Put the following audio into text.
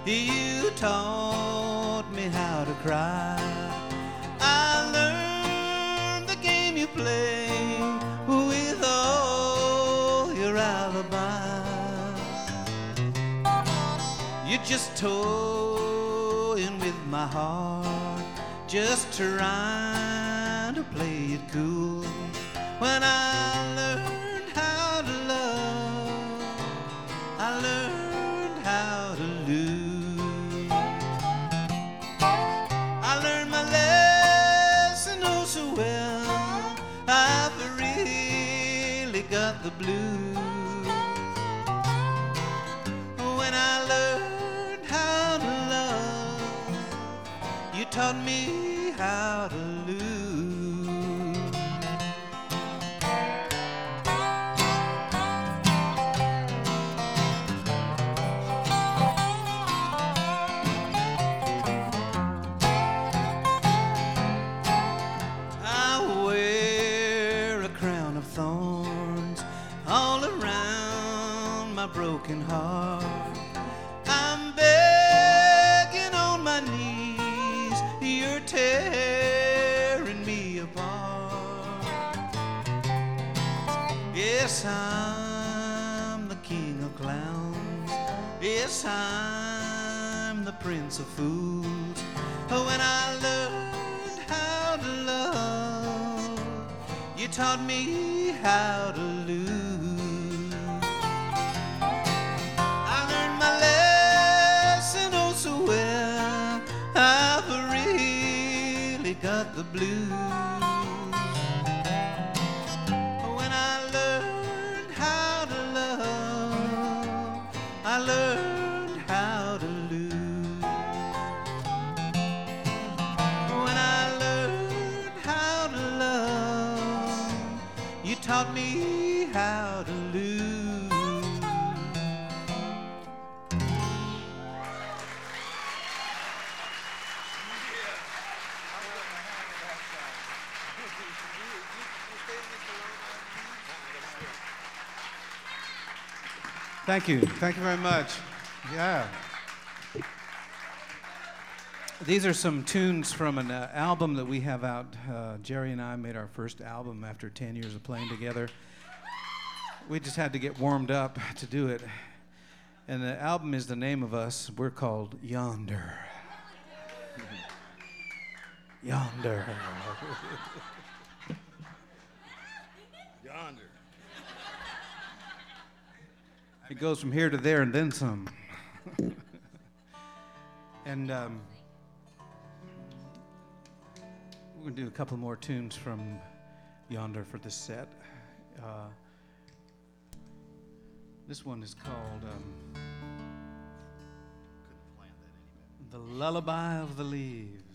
You taught me how to cry. I learned the game you play with all your alibis. You're just toying with my heart, just trying to play it cool. When I learned how to love, I learned how to lose. I learned my lesson oh so well. I've really got the blues. When I learned how to love, you taught me how to lose. I wear a crown of thorns all around my broken heart. I'm begging on my knees, you're tearing me apart. Yes, I'm the king of clowns. Yes, I'm the prince of fools. When I learned how to love, you taught me how to lose. I learned my lesson oh so well. I've really got the blues. When I learned how to love, I learned how to lose. When I learned how to love, you taught me how to lose. Thank you. Thank you very much. Yeah. These are some tunes from an album that we have out. Jerry and I made our first album after 10 years of playing together. We just had to get warmed up to do it. And the album is the name of us. We're called Yonder. Yonder. Yonder. It goes from here to there and then some. And we're going to do a couple more tunes from Yonder for this set. This one is called The Lullaby of the Leaves.